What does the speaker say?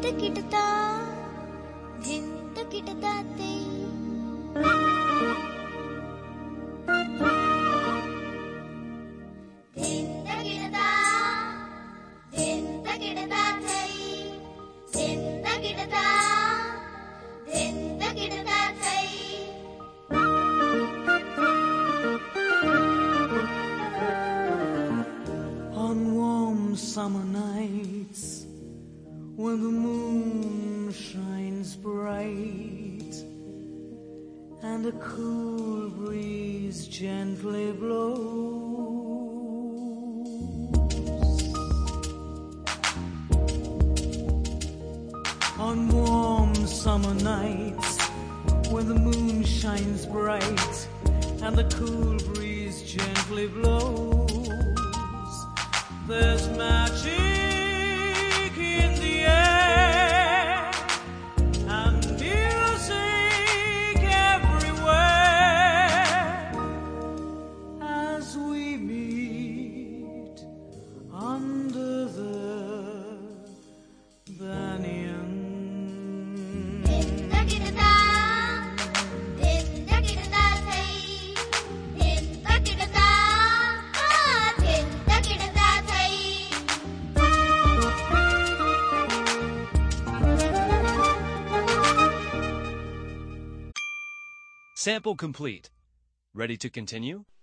ಕಿಟತಾ ಜಿಂತ ಕಿಟತಾತೆ ಜಿಂತ ಕಿಟತಾ ಜಿಂತ ಕಿಟತಾತೆ ಜಿಂತ ಕಿಟತಾ ಜಿಂತ ಕಿಟತಾತೆ On warm summer nights when the moon shines bright and a cool breeze gently blows, on warm summer nights when the moon shines bright and the cool breeze gently blows, there's magic in the air and music everywhere as we meet under the banyan. Sample complete. Ready to continue?